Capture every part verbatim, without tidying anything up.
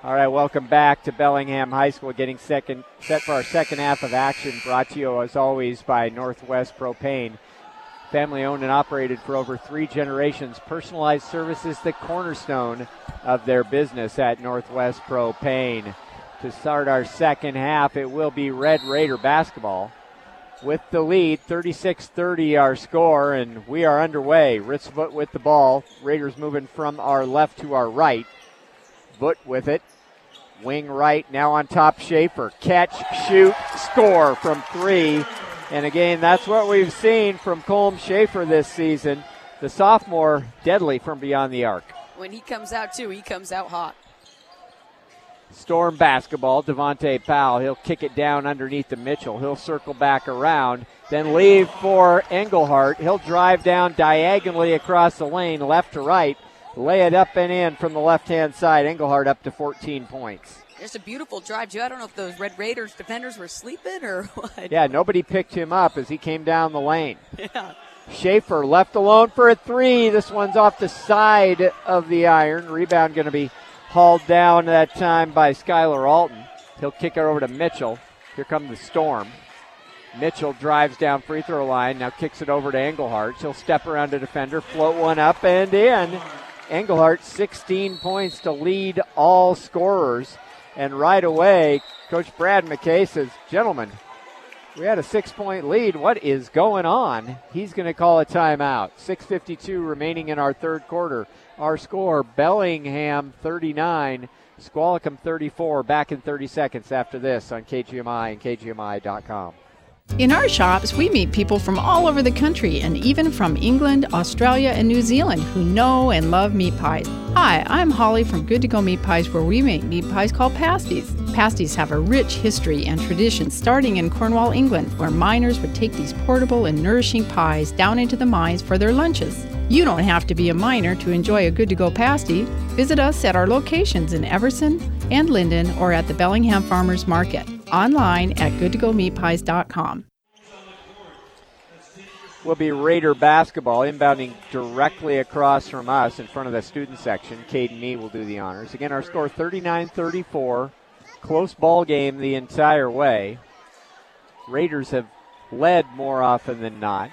All right, welcome back to Bellingham High School, getting second set for our second half of action, brought to you as always by Northwest Propane. Family owned and operated for over three generations. Personalized service is the cornerstone of their business at Northwest Propane. To start our second half, it will be Red Raider basketball with the lead, thirty-six thirty our score, and we are underway. Ritz Voot with the ball. Raiders moving from our left to our right. Voot with it. Wing right, now on top, Schaefer. Catch, shoot, score from three. And again, that's what we've seen from Colm Schaefer this season. The sophomore, deadly from beyond the arc. When he comes out, too, he comes out hot. Storm basketball, Devontae Powell. He'll kick it down underneath the Mitchell. He'll circle back around, then leave for Engelhardt. He'll drive down diagonally across the lane, left to right. Lay it up and in from the left-hand side. Engelhardt up to fourteen points. Just a beautiful drive, too. I don't know if those Red Raiders defenders were sleeping or what. Yeah, nobody picked him up as he came down the lane. Yeah. Schaefer left alone for a three. This one's off the side of the iron. Rebound going to be hauled down that time by Skylar Alton. He'll kick it over to Mitchell. Here comes the Storm. Mitchell drives down free throw line, now kicks it over to Engelhardt. He'll step around the defender, float one up and in. Engelhardt, sixteen points to lead all scorers. And right away, Coach Brad McKay says, gentlemen, we had a six-point lead. What is going on? He's going to call a timeout. six fifty-two remaining in our third quarter. Our score, Bellingham thirty-nine, Squalicum thirty-four. Back in thirty seconds after this on K G M I and K G M I dot com. In our shops, we meet people from all over the country and even from England, Australia, and New Zealand who know and love meat pies. Hi, I'm Holly from Good to Go Meat Pies, where we make meat pies called pasties. Pasties have a rich history and tradition starting in Cornwall, England, where miners would take these portable and nourishing pies down into the mines for their lunches. You don't have to be a miner to enjoy a Good to Go pasty. Visit us at our locations in Everson and Linden or at the Bellingham Farmers Market. Online at good to go meat pies dot com. Will be Raider basketball inbounding directly across from us in front of the student section. Caden Mee will do the honors. Again, our score thirty-nine thirty-four. Close ball game the entire way. Raiders have led more often than not.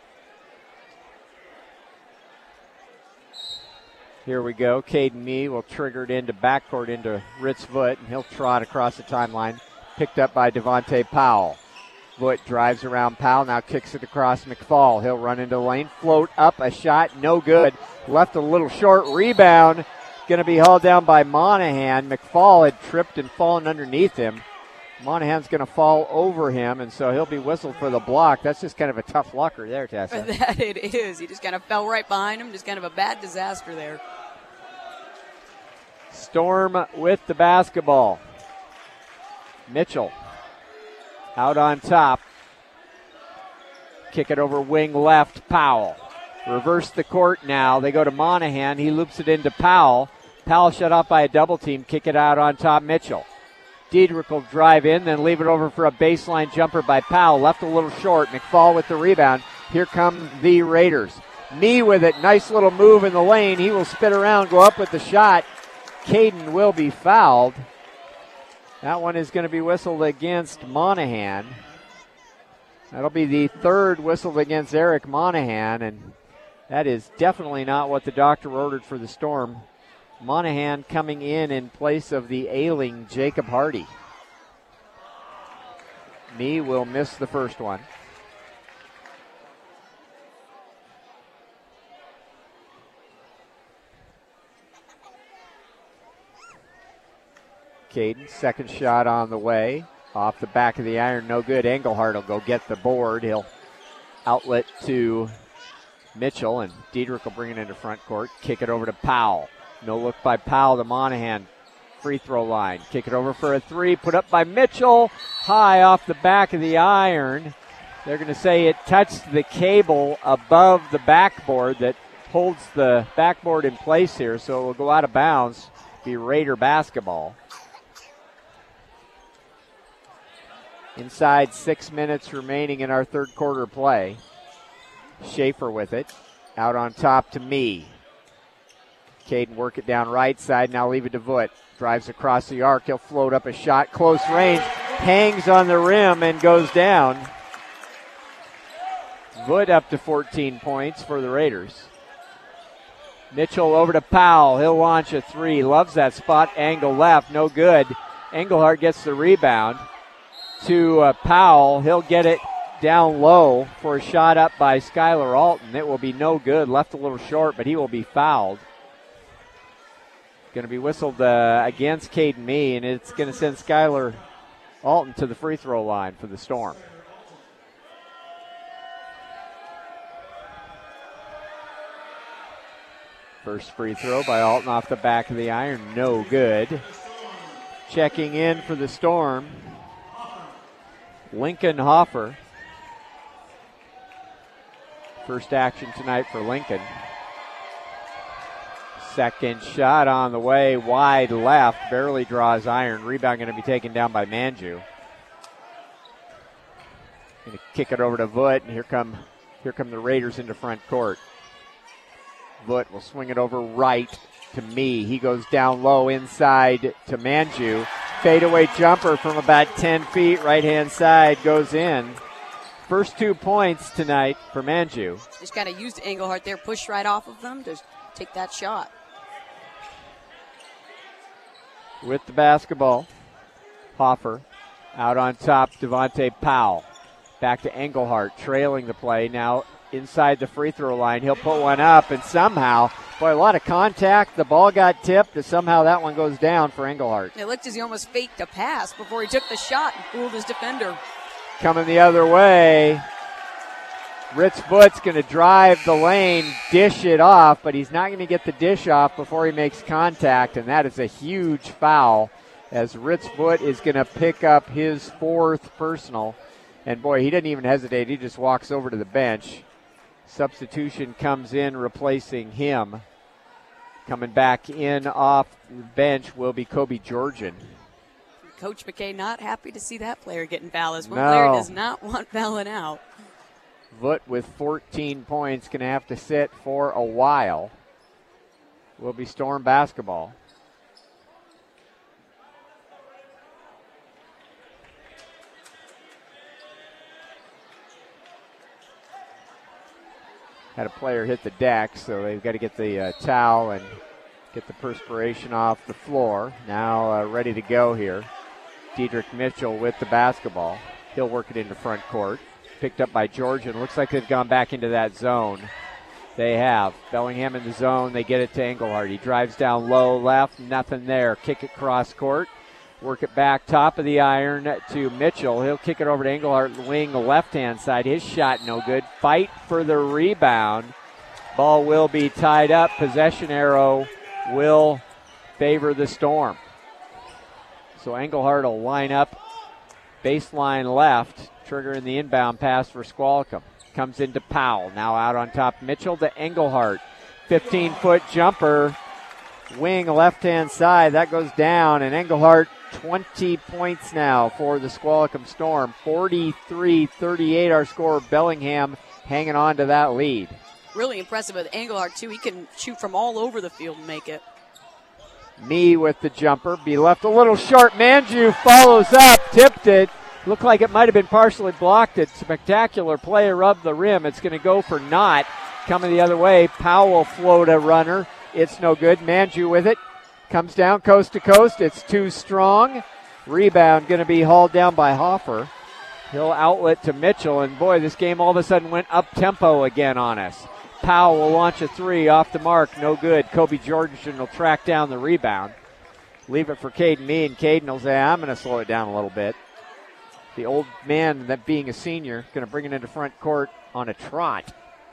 Here we go. Caden Mee will trigger it into backcourt into Ritz Voot, and he'll trot across the timeline. Picked up by Devontae Powell. Voot drives around Powell, now kicks it across McFall. He'll run into the lane, float up, a shot, no good. Left a little short rebound. Going to be hauled down by Monahan. McFall had tripped and fallen underneath him. Monahan's going to fall over him, and so he'll be whistled for the block. That's just kind of a tough lucker there, Tessa. That it is. He just kind of fell right behind him. Just kind of a bad disaster there. Storm with the basketball. Mitchell out on top. Kick it over wing left, Powell. Reverse the court now. They go to Monahan. He loops it into Powell. Powell shut off by a double team. Kick it out on top, Mitchell. Diedrich will drive in, then leave it over for a baseline jumper by Powell. Left a little short. McFall with the rebound. Here come the Raiders. Mee with it. Nice little move in the lane. He will spin around, go up with the shot. Caden will be fouled. That one is going to be whistled against Monahan. That'll be the third whistled against Eric Monahan, and that is definitely not what the doctor ordered for the Storm. Monahan coming in in place of the ailing Jacob Hardy. Mee will miss the first one. Caden, second shot on the way. Off the back of the iron, no good. Engelhardt will go get the board. He'll outlet to Mitchell, and Diedrich will bring it into front court. Kick it over to Powell. No look by Powell to Monahan. Free throw line. Kick it over for a three. Put up by Mitchell. High off the back of the iron. They're going to say it touched the cable above the backboard that holds the backboard in place here, so it will go out of bounds. Be Raider basketball. Inside six minutes remaining in our third quarter play. Schaefer with it. Out on top to Mee. Caden work it down right side. Now leave it to Voot. Drives across the arc. He'll float up a shot. Close range. Hangs on the rim and goes down. Voot up to fourteen points for the Raiders. Mitchell over to Powell. He'll launch a three. Loves that spot. Angle left. No good. Engelhardt gets the rebound to uh, Powell. He'll get it down low for a shot up by Skylar Alton. It will be no good. Left a little short, but he will be fouled. Going to be whistled uh, against Caden Mee, and it's going to send Skylar Alton to the free throw line for the Storm. First free throw by Alton off the back of the iron. No good. Checking in for the Storm, Lincoln Hoffer. First action tonight for Lincoln. Second shot on the way, wide left, barely draws iron. Rebound going to be taken down by Manju. Going to kick it over to Voot, and here come, here come the Raiders into front court. Voot will swing it over right to Mee. He goes down low inside to Manju. Fadeaway jumper from about ten feet, right-hand side, goes in. First two points tonight for Manju. Just kind of used Engelhardt there, push right off of them to take that shot. With the basketball, Hoffer out on top, Devontae Powell. Back to Engelhardt, trailing the play. Now inside the free throw line. He'll put one up, and somehow, boy, a lot of contact. The ball got tipped, and somehow that one goes down for Engelhardt. It looked as he almost faked a pass before he took the shot and fooled his defender. Coming the other way, Ritz Voot's going to drive the lane, dish it off, but he's not going to get the dish off before he makes contact, and that is a huge foul as Ritz Voot is going to pick up his fourth personal. And, boy, he doesn't even hesitate. He just walks over to the bench. Substitution comes in replacing him. Coming back in off the bench will be Kobe Georgian. Coach McKay not happy to see that player getting fouled. As one no. player does not want fouling out. Voot with fourteen points, going to have to sit for a while. Will be Storm basketball. Had a player hit the deck, so they've got to get the uh, towel and get the perspiration off the floor. Now uh, ready to go here. Dedrick Mitchell with the basketball. He'll work it into front court. Picked up by Georgian. Looks like they've gone back into that zone. They have. Bellingham in the zone. They get it to Engelhardt. He drives down low left. Nothing there. Kick it cross court. Work it back top of the iron to Mitchell. He'll kick it over to Engelhardt, wing the left-hand side. His shot no good. Fight for the rebound. Ball will be tied up. Possession arrow will favor the Storm. So Engelhardt will line up baseline left, triggering the inbound pass for Squalicum. Comes into Powell. Now out on top. Mitchell to Engelhardt. fifteen-foot jumper. Wing left-hand side. That goes down, and Engelhardt twenty points now for the Squalicum Storm. forty-three thirty-eight our score. Bellingham hanging on to that lead. Really impressive with Engelhardt, too. He can shoot from all over the field and make it. Mee with the jumper. Be left a little short. Manju follows up. Tipped it. Looked like it might have been partially blocked. It spectacular play around the rim. It's going to go for naught. Coming the other way. Powell float a runner. It's no good. Manju with it. Comes down coast to coast. It's too strong. Rebound going to be hauled down by Hoffer. He'll outlet to Mitchell. And boy, this game all of a sudden went up tempo again on us. Powell will launch a three off the mark. No good. Kobe Georgian will track down the rebound. Leave it for Caden Mee, and Caden will say, I'm going to slow it down a little bit. The old man, that being a senior, going to bring it into front court on a trot.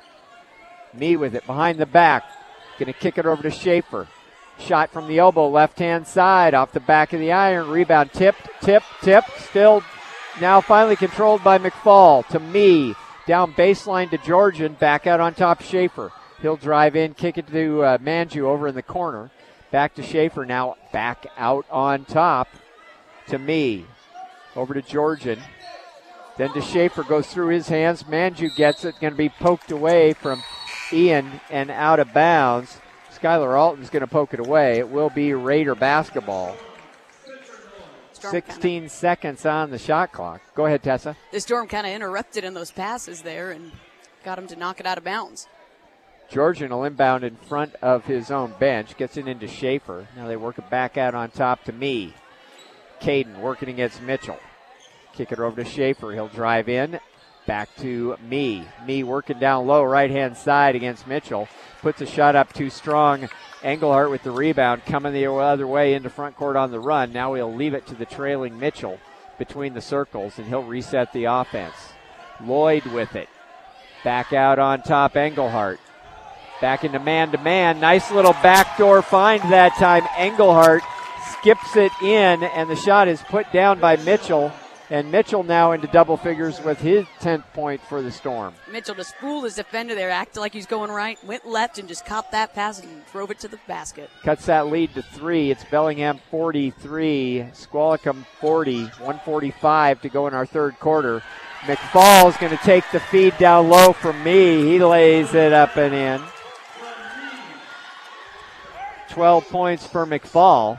Mee with it behind the back. Going to kick it over to Schaefer. Shot from the elbow, left-hand side, off the back of the iron. Rebound tipped, tipped, tipped. Still now finally controlled by McFall. To Mee. Down baseline to Georgian. Back out on top, Schaefer. He'll drive in, kick it to uh, Manju over in the corner. Back to Schaefer now. Back out on top to Mee. Over to Georgian. Then to Schaefer. Goes through his hands. Manju gets it. Going to be poked away from Ian and out of bounds. Skylar Alton's going to poke it away. It will be Raider basketball. Storm sixteen kinda, seconds on the shot clock. Go ahead, Tessa. the Storm kind of interrupted in those passes there and got him to knock it out of bounds. Georgian will inbound in front of his own bench. Gets it into Schaefer. Now they work it back out on top to me. Caden working against Mitchell. Kick it over to Schaefer. He'll drive in. Back to me. Me working down low, right-hand side against Mitchell. Puts a shot up too strong. Engelhardt with the rebound, coming the other way into front court on the run. Now he'll leave it to the trailing Mitchell between the circles, and he'll reset the offense. Lloyd with it. Back out on top, Engelhardt. Back into man-to-man. Nice little backdoor find that time. Engelhardt skips it in, and the shot is put down by Mitchell. And Mitchell now into double figures with his tenth point for the Storm. Mitchell just fooled his defender there, acted like he's going right, went left and just caught that pass and drove it to the basket. Cuts that lead to three. It's Bellingham forty-three, Squalicum forty, one forty-five to go in our third quarter. McFall is going to take the feed down low from me. He lays it up and in. twelve points for McFall.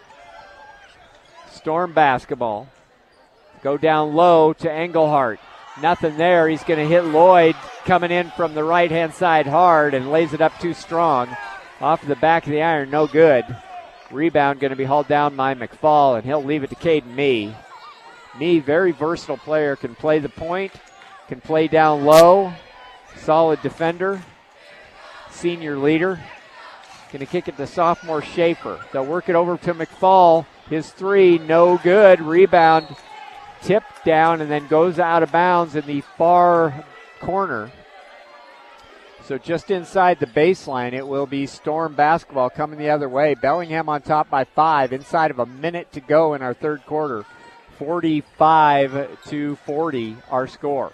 Storm basketball. Go down low to Engelhardt. Nothing there. He's going to hit Lloyd coming in from the right-hand side hard and lays it up too strong. Off the back of the iron, no good. Rebound going to be hauled down by McFall, and he'll leave it to Caden Mee. Mee, very versatile player, can play the point, can play down low. Solid defender. Senior leader. Going to kick it to sophomore Schaefer. They'll work it over to McFall. His three, no good. Rebound tipped down and then goes out of bounds in the far corner. So just inside the baseline, it will be Storm basketball coming the other way. Bellingham on top by five, inside of a minute to go in our third quarter. forty-five to forty, our score.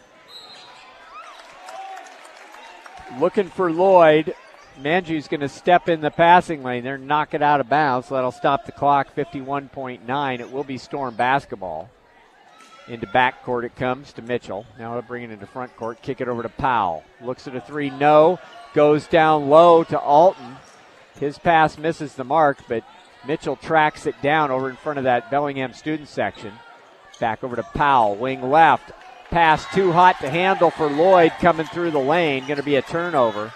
Looking for Lloyd. Manju's going to step in the passing lane there, knock it out of bounds. So that'll stop the clock, fifty-one point nine. It will be Storm basketball. Into backcourt it comes to Mitchell. Now he'll bring it into front court, kick it over to Powell. Looks at a three, no. Goes down low to Alton. His pass misses the mark, but Mitchell tracks it down over in front of that Bellingham student section. Back over to Powell, wing left. Pass too hot to handle for Lloyd coming through the lane. Going to be a turnover.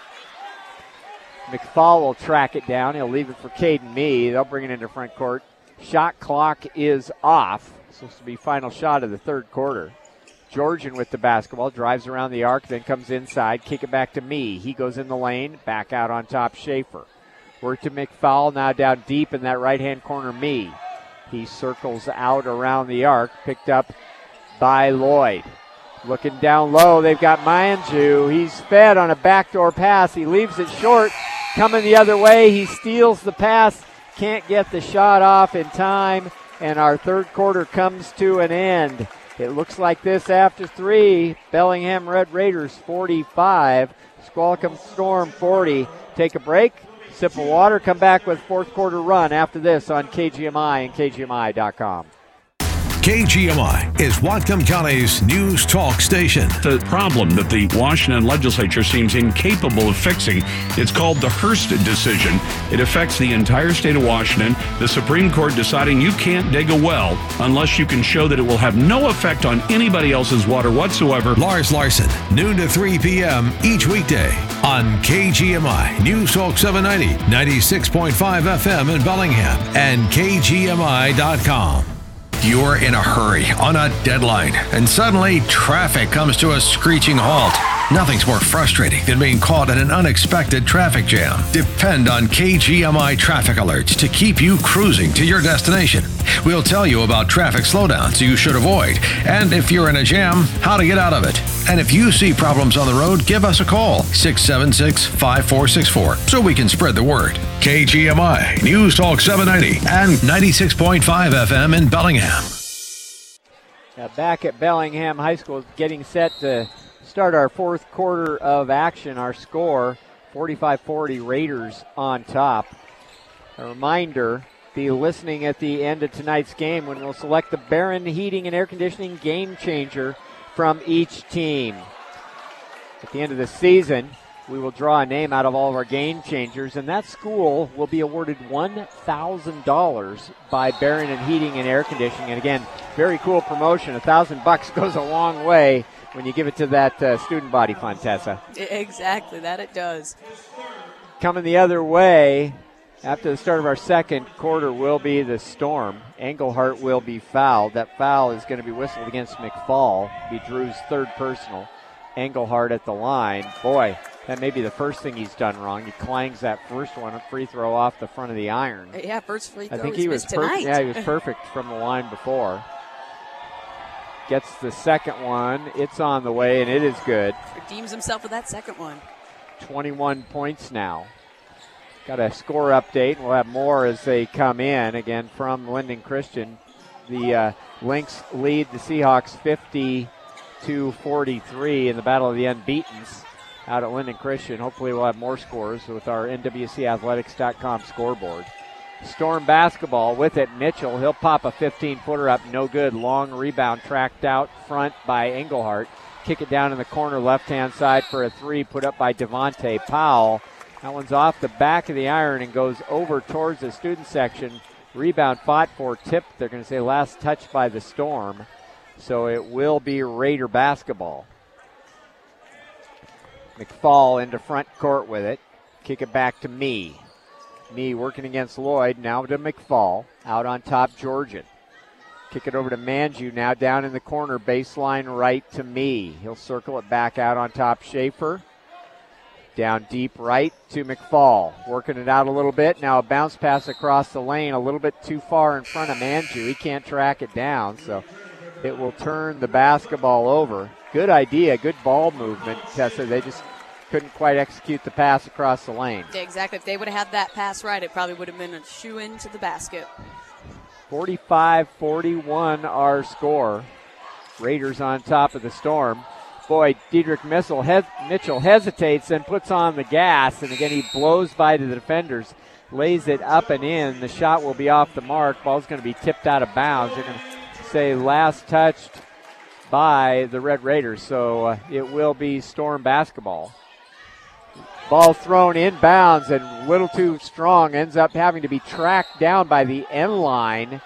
McFall will track it down. He'll leave it for Caden Mee. They'll bring it into front court. Shot clock is off. Supposed to be final shot of the third quarter. Georgian with the basketball, drives around the arc, then comes inside, kick it back to Mee. He goes in the lane, back out on top, Schaefer. Work to McFall, now down deep in that right-hand corner, Mee. He circles out around the arc, picked up by Lloyd. Looking down low, they've got Manju. He's fed on a backdoor pass. He leaves it short, coming the other way. He steals the pass, can't get the shot off in time. And our third quarter comes to an end. It looks like this after three. Bellingham Red Raiders forty-five. Squalicum Storm forty. Take a break, sip of water, come back with fourth quarter run after this on K G M I and K G M I dot com. K G M I is Whatcom County's news talk station. The problem that the Washington legislature seems incapable of fixing, it's called the Hearst decision. It affects the entire state of Washington. The Supreme Court deciding you can't dig a well unless you can show that it will have no effect on anybody else's water whatsoever. Lars Larson, noon to three p.m. each weekday on K G M I News Talk seven ninety, ninety-six point five F M in Bellingham and K G M I dot com. You're in a hurry, on a deadline, and suddenly traffic comes to a screeching halt. Nothing's more frustrating than being caught in an unexpected traffic jam. Depend on K G M I traffic alerts to keep you cruising to your destination. We'll tell you about traffic slowdowns you should avoid, and if you're in a jam, how to get out of it. And if you see problems on the road, give us a call, six seven six, five four six four, so we can spread the word. K G M I, News Talk seven ninety and ninety-six point five F M in Bellingham. Now back at Bellingham High School, getting set to start our fourth quarter of action. Our score, forty-five forty, Raiders on top. A reminder, be listening at the end of tonight's game when we'll select the Barron Heating and Air Conditioning Game Changer from each team. At the end of the season, we will draw a name out of all of our game changers, and that school will be awarded one thousand dollars by Barron and Heating and Air Conditioning. And again, very cool promotion. A thousand bucks goes a long way when you give it to that uh, student body fund, Tessa. Exactly, that it does. Coming the other way after the start of our second quarter will be the Storm. Englehart will be fouled. That foul is going to be whistled against McFall. Be Drew's third personal. Englehart at the line. Boy, that may be the first thing he's done wrong. He clangs that first one, a free throw off the front of the iron. Yeah, first free throw. I think he was perfect. Yeah, he was perfect from the line before. Gets the second one. It's on the way, and it is good. Redeems himself with that second one. twenty-one points now. Got a score update, and we'll have more as they come in. Again, from Linden Christian, the uh, Lynx lead the Seahawks fifty to forty-three in the Battle of the Unbeatens out at Linden Christian. Hopefully we'll have more scores with our N W C athletics dot com scoreboard. Storm basketball with it. Mitchell, he'll pop a fifteen-footer up, no good. Long rebound tracked out front by Englehart. Kick it down in the corner, left-hand side for a three, put up by Devontae Powell. That one's off the back of the iron and goes over towards the student section. Rebound fought for, tipped. They're going to say last touch by the Storm. So it will be Raider basketball. McFall into front court with it. Kick it back to me. Me working against Lloyd. Now to McFall. Out on top, Georgian. Kick it over to Manju. Now down in the corner. Baseline right to me. He'll circle it back out on top. Schaefer. Down deep right to McFall. Working it out a little bit. Now a bounce pass across the lane. A little bit too far in front of Manju. He can't track it down. So it will turn the basketball over. Good idea. Good ball movement, Tessa. They just couldn't quite execute the pass across the lane. Yeah, exactly. If they would have had that pass right, it probably would have been a shoe into the basket. forty-five forty-one our score. Raiders on top of the Storm. Boy, Diedrich Mitchell, hes- Mitchell hesitates and puts on the gas, and again he blows by to the defenders, lays it up and in. The shot will be off the mark. Ball's going to be tipped out of bounds. They're going to say last touched by the Red Raiders, so uh, it will be Storm basketball. Ball thrown inbounds and a little too strong. Ends up having to be tracked down by the end line.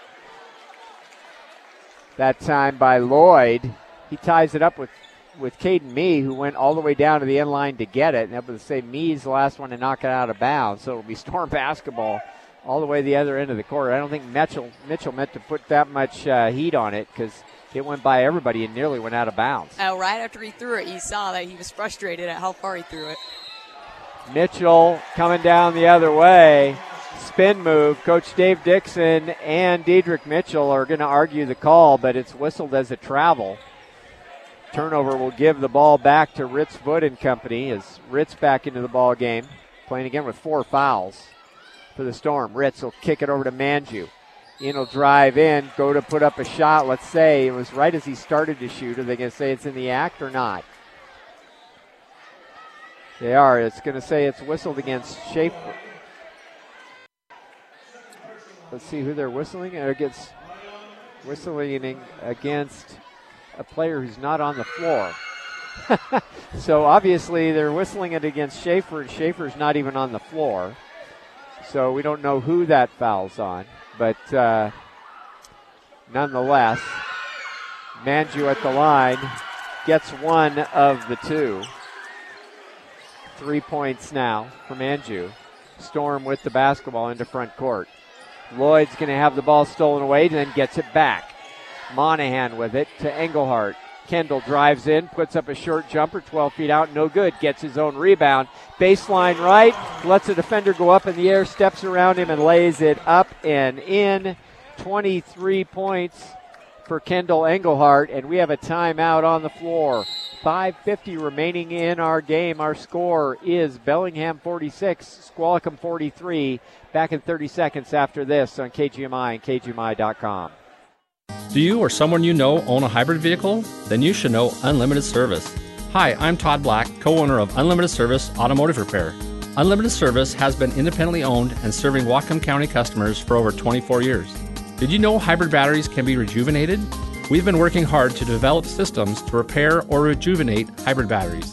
That time by Lloyd. He ties it up with, with Caden Mee, who went all the way down to the end line to get it. And able to say Mee's the last one to knock it out of bounds. So it'll be Storm basketball all the way to the other end of the court. I don't think Mitchell, Mitchell meant to put that much uh, heat on it because it went by everybody and nearly went out of bounds. Oh, right after he threw it, he saw that he was frustrated at how far he threw it. Mitchell coming down the other way. Spin move. Coach Dave Dixon and Diedrich Mitchell are going to argue the call, but it's whistled as a travel. Turnover will give the ball back to Ritz Wood and Company as Ritz back into the ball game, playing again with four fouls for the Storm. Ritz will kick it over to Manju. Ian will drive in, go to put up a shot. Let's say it was right as he started to shoot. Are they going to say it's in the act or not? They are. It's going to say it's whistled against Schaefer. Let's see who they're whistling. It gets whistling against a player who's not on the floor. So obviously they're whistling it against Schaefer, and Schaefer's not even on the floor. So we don't know who that foul's on. But uh, nonetheless, Manju at the line gets one of the two. Three points now for Manju. Storm with the basketball into front court. Lloyd's going to have the ball stolen away, then gets it back. Monahan with it to Englehart. Kendall drives in, puts up a short jumper, twelve feet out, no good. Gets his own rebound. Baseline right, lets the defender go up in the air, steps around him and lays it up and in. twenty-three points for Kendall Englehart, and we have a timeout on the floor. five fifty remaining in our game. Our score is Bellingham forty-six, Squalicum forty-three. Back in thirty seconds after this on K G M I and K G M I dot com. Do you or someone you know own a hybrid vehicle? Then you should know Unlimited Service. Hi, I'm Todd Black, co-owner of Unlimited Service Automotive Repair. Unlimited Service has been independently owned and serving Whatcom County customers for over twenty-four years. Did you know hybrid batteries can be rejuvenated? We've been working hard to develop systems to repair or rejuvenate hybrid batteries.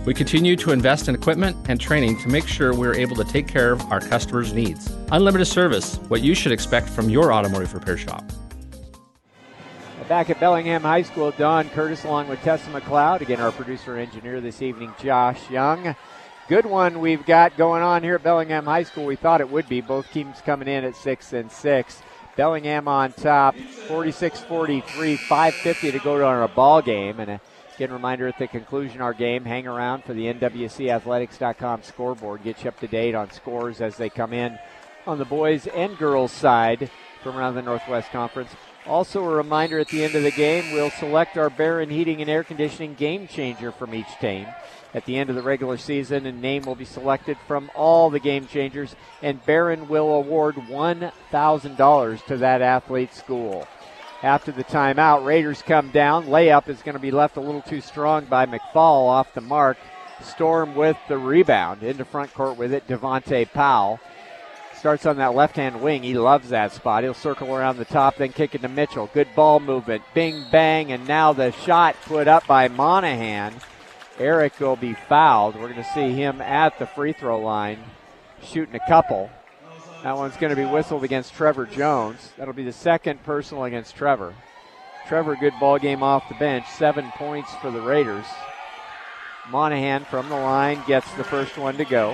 We continue to invest in equipment and training to make sure we're able to take care of our customers' needs. Unlimited Service, what you should expect from your automotive repair shop. Back at Bellingham High School, Don Curtis along with Tessa McLeod. Again, our producer engineer this evening, Josh Young. Good one we've got going on here at Bellingham High School. We thought it would be. Both teams coming in at six and six. Bellingham on top, forty-six forty-three, five fifty to go on a ball game. And again, reminder at the conclusion of our game, hang around for the N W C Athletics dot com scoreboard. Get you up to date on scores as they come in on the boys and girls side from around the Northwest Conference. Also a reminder at the end of the game, we'll select our Barron Heating and Air Conditioning game changer from each team at the end of the regular season, and name will be selected from all the game changers, and Barron will award one thousand dollars to that athlete's school. After the timeout, Raiders come down. Layup is going to be left a little too strong by McFall off the mark. Storm with the rebound. Into front court with it, Devontae Powell. Starts on that left-hand wing. He loves that spot. He'll circle around the top, then kick it to Mitchell. Good ball movement. Bing, bang, and now the shot put up by Monahan. Eric will be fouled. We're going to see him at the free throw line shooting a couple. That one's going to be whistled against Trevor Jones. That'll be the second personal against Trevor. Trevor, good ball game off the bench. Seven points for the Raiders. Monahan from the line gets the first one to go.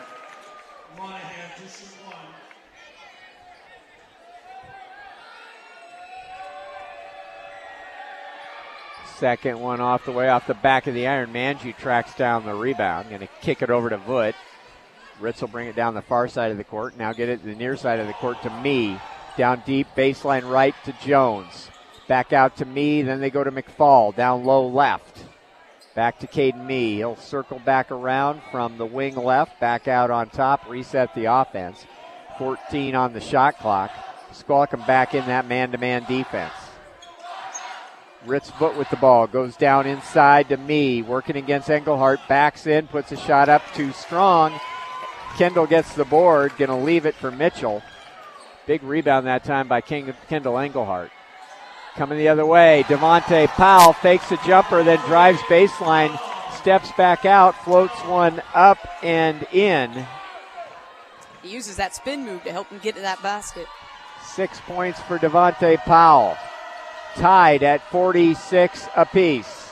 Second one off the way, off the back of the iron. Manju tracks down the rebound. Going to kick it over to Voot. Ritz will bring it down the far side of the court. Now get it to the near side of the court to Me. Down deep, baseline right to Jones. Back out to Me, then they go to McFall. Down low left. Back to Caden Me. He'll circle back around from the wing left. Back out on top, reset the offense. fourteen on the shot clock. Squalicum back in that man-to-man defense. Ritz Voot with the ball, goes down inside to Me, working against Engelhardt, backs in, puts a shot up too strong. Kendall gets the board, going to leave it for Mitchell. Big rebound that time by King, Kendall Engelhardt. Coming the other way, Devontae Powell fakes a jumper, then drives baseline, steps back out, floats one up and in. He uses that spin move to help him get to that basket. Six points for Devontae Powell. Tied at forty-six apiece.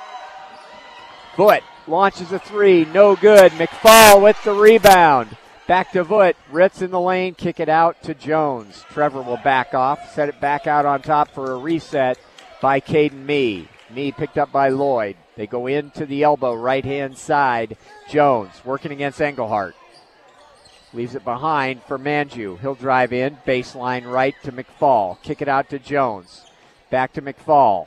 Voot launches a three, no good. McFall with the rebound. Back to Voot. Ritz in the lane, kick it out to Jones. Trevor will back off, set it back out on top for a reset by Caden Me. Me picked up by Lloyd. They go into the elbow, right-hand side. Jones working against Engelhardt. Leaves it behind for Manju. He'll drive in, baseline right to McFall. Kick it out to Jones. Back to McFall.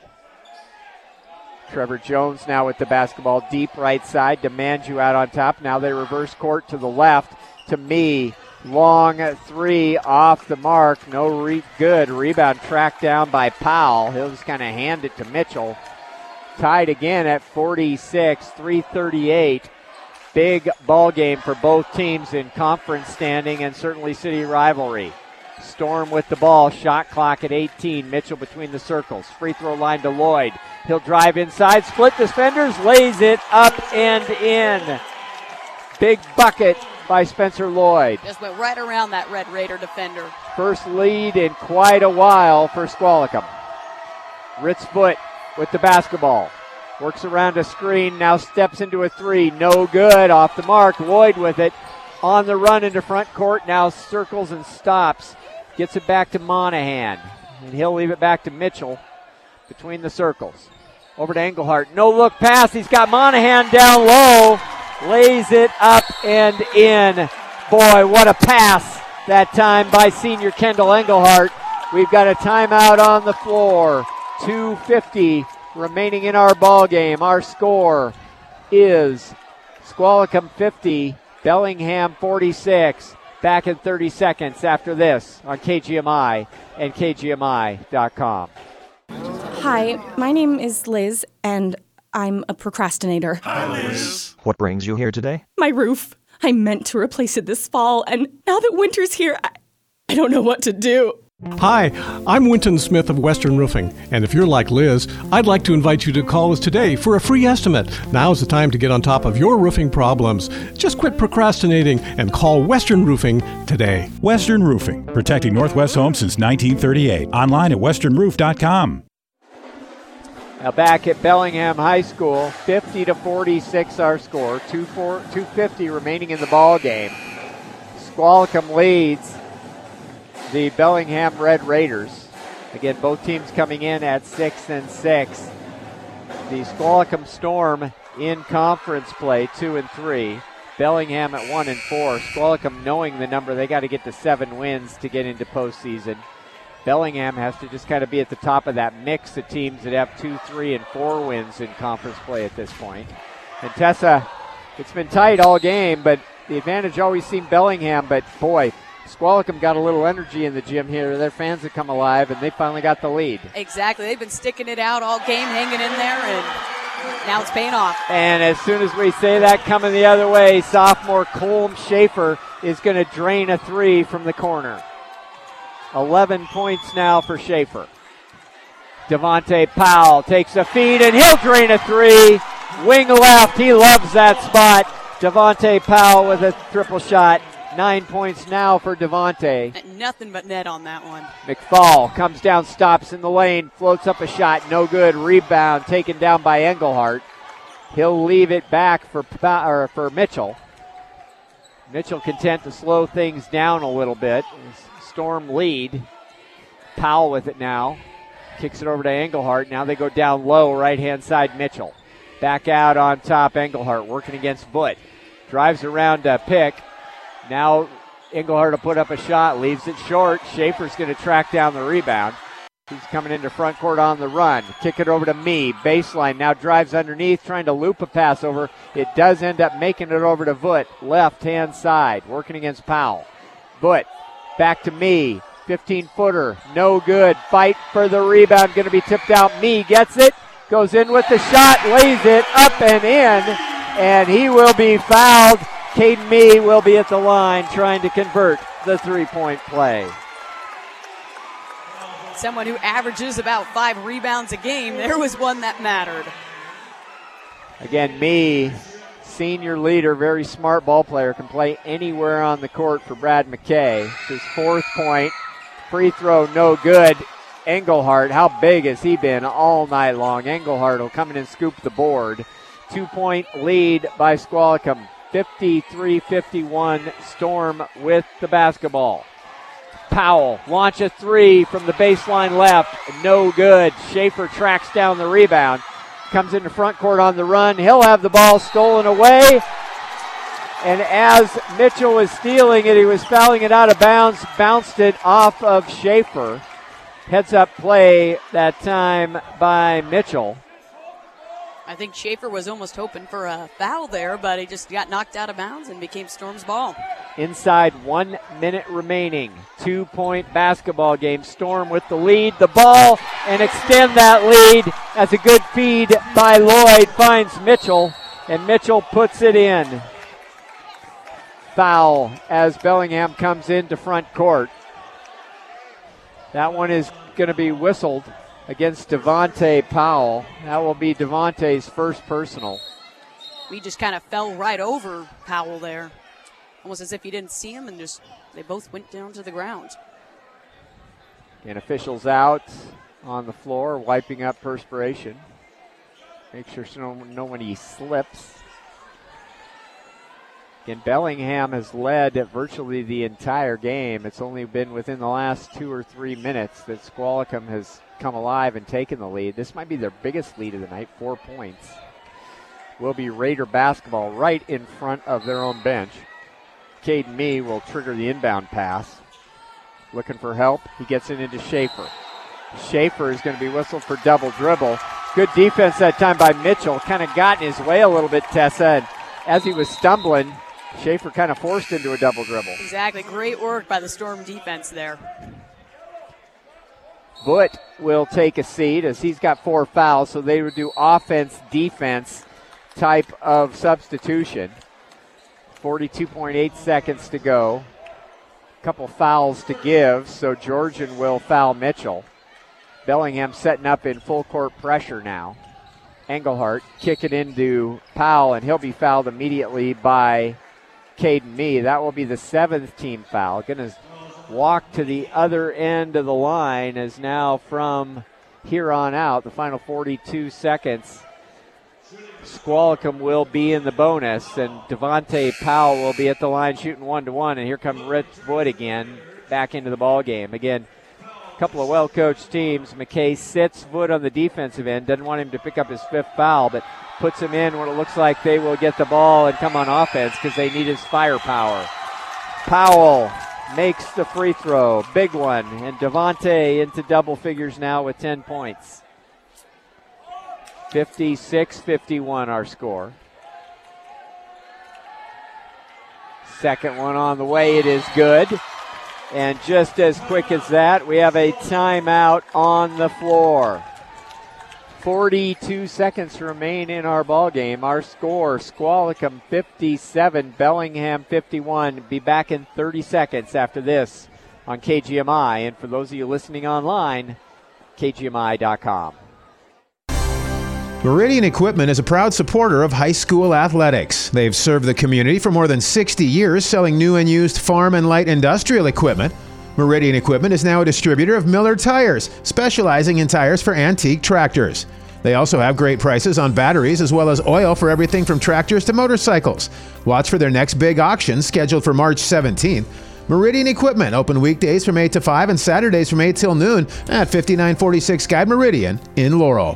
Trevor Jones now with the basketball deep right side to Manju out on top. Now they reverse court to the left to Me. Long three off the mark. No re- good. Rebound tracked down by Powell. He'll just kind of hand it to Mitchell. Tied again at forty-six, three thirty-eight. Big ball game for both teams in conference standing and certainly city rivalry. Storm with the ball, shot clock at eighteen. Mitchell between the circles. Free throw line to Lloyd. He'll drive inside, split defenders, lays it up and in. Big bucket by Spencer Lloyd. Just went right around that Red Raider defender. First lead in quite a while for Squalicum. Ritz Voot with the basketball. Works around a screen, now steps into a three. No good, off the mark. Lloyd with it. On the run into front court, now circles and stops. Gets it back to Monahan, and he'll leave it back to Mitchell between the circles. Over to Engelhardt. No look pass. He's got Monahan down low. Lays it up and in. Boy, what a pass that time by senior Kendall Engelhardt. We've got a timeout on the floor. two fifty remaining in our ball game. Our score is Squalicum fifty, Bellingham forty-six. Back in thirty seconds after this on K G M I and K G M I dot com. Hi, my name is Liz, and I'm a procrastinator. Hi, Liz. What brings you here today? My roof. I meant to replace it this fall, and now that winter's here, I, I don't know what to do. Hi, I'm Winton Smith of Western Roofing, and if you're like Liz, I'd like to invite you to call us today for a free estimate. Now's the time to get on top of your roofing problems. Just quit procrastinating and call Western Roofing today. Western Roofing, protecting Northwest homes since nineteen thirty-eight. Online at western roof dot com. Now back at Bellingham High School, fifty to forty-six our score, two fifty remaining in the ball game. Squalicum leads the Bellingham Red Raiders. Again, both teams coming in at six and six. The Squalicum Storm in conference play, two and three. Bellingham at one and four. Squalicum knowing the number, they got to get to seven wins to get into postseason. Bellingham has to just kind of be at the top of that mix of teams that have two, three, and four wins in conference play at this point. And Tessa, it's been tight all game, but the advantage always seemed Bellingham, but boy, Squalicum got a little energy in the gym here. Their fans have come alive, and they finally got the lead. Exactly. They've been sticking it out all game, hanging in there, and now it's paying off. And as soon as we say that, coming the other way, sophomore Colm Schaefer is going to drain a three from the corner. eleven points now for Schaefer. Devontae Powell takes a feed, and he'll drain a three. Wing left. He loves that spot. Devontae Powell with a triple shot. Nine points now for Devontae. Nothing but net on that one. McFall comes down, stops in the lane, floats up a shot. No good. Rebound taken down by Engelhardt. He'll leave it back for, or for Mitchell. Mitchell content to slow things down a little bit. Storm lead. Powell with it now. Kicks it over to Engelhardt. Now they go down low, right-hand side Mitchell. Back out on top, Engelhardt working against Butt. Drives around uh, Pick. Now Engelhardt will put up a shot, leaves it short. Schaefer's going to track down the rebound. He's coming into front court on the run. Kick it over to me. Baseline now drives underneath, trying to loop a pass over. It does end up making it over to Butt, left-hand side, working against Powell. Butt back to me. fifteen-footer, no good. Fight for the rebound, going to be tipped out. Me gets it, goes in with the shot, lays it up and in, and he will be fouled. Caden Mee will be at the line trying to convert the three-point play. Someone who averages about five rebounds a game. There was one that mattered. Again, Mee, senior leader, very smart ball player, can play anywhere on the court for Brad McKay. It's his fourth point. Free throw, no good. Engelhardt, how big has he been all night long? Engelhardt will come in and scoop the board. Two-point lead by Squalicum. fifty-three fifty-one, Storm with the basketball. Powell launch a three from the baseline left. No good. Schaefer tracks down the rebound. Comes into front court on the run. He'll have the ball stolen away. And as Mitchell was stealing it, he was fouling it out of bounds. Bounced it off of Schaefer. Heads up play that time by Mitchell. I think Schaefer was almost hoping for a foul there, but he just got knocked out of bounds and became Storm's ball. Inside one minute remaining. Two-point basketball game. Storm with the lead. The ball and extend that lead. That's a good feed by Lloyd. Finds Mitchell, and Mitchell puts it in. Foul as Bellingham comes into front court. That one is going to be whistled against Devontae Powell. That will be Devontae's first personal. We just kind of fell right over Powell there. Almost as if you didn't see him, and just they both went down to the ground. And officials out on the floor, wiping up perspiration. Make sure no, nobody slips. Again, Bellingham has led virtually the entire game. It's only been within the last two or three minutes that Squalicum has come alive and taken the lead. This might be their biggest lead of the night, four points. Will be Raider basketball right in front of their own bench. Caden Mee will trigger the inbound pass. Looking for help. He gets it into Schaefer. Schaefer is going to be whistled for double dribble. Good defense that time by Mitchell. Kind of got in his way a little bit, Tessa. And as he was stumbling, Schaefer kind of forced into a double dribble. Exactly. Great work by the Storm defense there. Butt will take a seat as he's got four fouls, so they would do offense-defense type of substitution. forty-two point eight seconds to go. couple fouls to give, so Georgian will foul Mitchell. Bellingham setting up in full court pressure now. Engelhardt kick it into Powell, and he'll be fouled immediately by Caden Mee. That will be the seventh team foul. Going to walk to the other end of the line as now from here on out, the final forty-two seconds, Squalicum will be in the bonus, and Devontae Powell will be at the line shooting one to one. And here comes Rich Wood again back into the ball game. Again, a couple of well-coached teams. McKay sits Wood on the defensive end, doesn't want him to pick up his fifth foul, but puts him in when it looks like they will get the ball and come on offense because they need his firepower. Powell makes the free throw, big one, and Devontae into double figures now with ten points. fifty-six fifty-one our score. Second one on the way, it is good. And just as quick as that, we have a timeout on the floor. forty-two seconds remain in our ball game. Our score, Squalicum fifty-seven, Bellingham fifty-one. Be back in thirty seconds after this on K G M I. And for those of you listening online, K G M I dot com. Meridian Equipment is a proud supporter of high school athletics. They've served the community for more than sixty years, selling new and used farm and light industrial equipment. Meridian Equipment is now a distributor of Miller Tires, specializing in tires for antique tractors. They also have great prices on batteries as well as oil for everything from tractors to motorcycles. Watch for their next big auction scheduled for March seventeenth. Meridian Equipment, open weekdays from eight to five and Saturdays from eight till noon at fifty-nine forty-six Guide Meridian in Laurel.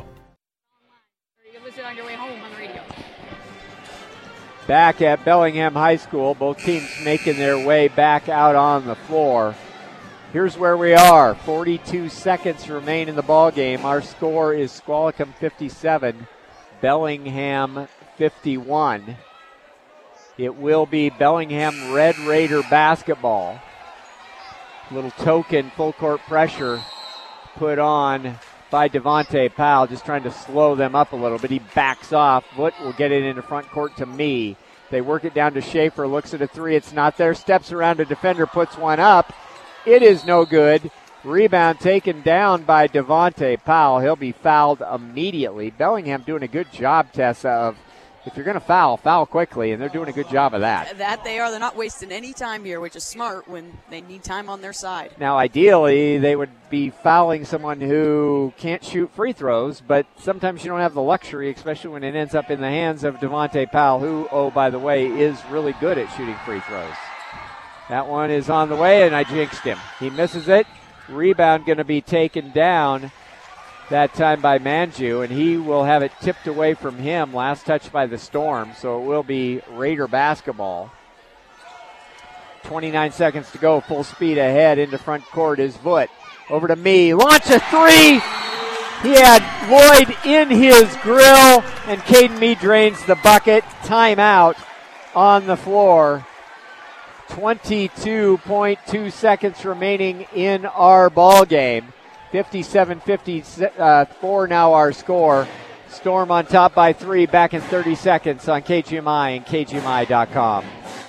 Back at Bellingham High School, both teams making their way back out on the floor. Here's where we are. forty-two seconds remain in the ball game. Our score is Squalicum fifty-seven, Bellingham fifty-one. It will be Bellingham Red Raider basketball. Little token full court pressure put on by Devontae Powell, just trying to slow them up a little bit. He backs off. Foot will get it into front court to Mee. They work it down to Schaefer, looks at a three. It's not there. Steps around a defender, puts one up. It is no good. Rebound taken down by Devontae Powell. He'll be fouled immediately. Bellingham doing a good job, Tessa, of if you're going to foul, foul quickly, and they're doing a good job of that. That they are. They're not wasting any time here, which is smart when they need time on their side. Now, ideally, they would be fouling someone who can't shoot free throws, but sometimes you don't have the luxury, especially when it ends up in the hands of Devontae Powell, who, oh, by the way, is really good at shooting free throws. That one is on the way, and I jinxed him. He misses it. Rebound going to be taken down that time by Manju, and he will have it tipped away from him. Last touch by the Storm, so it will be Raider basketball. twenty-nine seconds to go, full speed ahead into front court is Voot. Over to Mee, launch a three! He had Lloyd in his grill, and Caden Mee drains the bucket. Timeout on the floor. twenty-two point two seconds remaining in our ball game. fifty-seven fifty-four now our score. Storm on top by three, back in thirty seconds on K G M I and K G M I dot com.